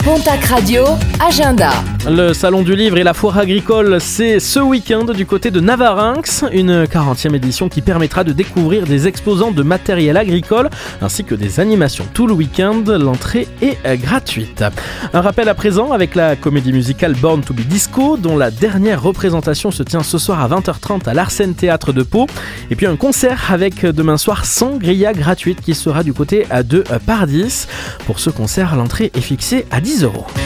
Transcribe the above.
Pontac Radio, agenda. Le salon du livre et la foire agricole, c'est ce week-end du côté de Navarinx, une 40e édition qui permettra de découvrir des exposants de matériel agricole ainsi que des animations tout le week-end. L'entrée est gratuite. Un rappel à présent avec la comédie musicale Born to be Disco, dont la dernière représentation se tient ce soir à 20h30 à l'Arsène Théâtre de Pau. Et puis un concert avec demain soir Sangria gratuite qui sera du côté de Pardis. Pour ce concert, l'entrée est fixée à 10 €.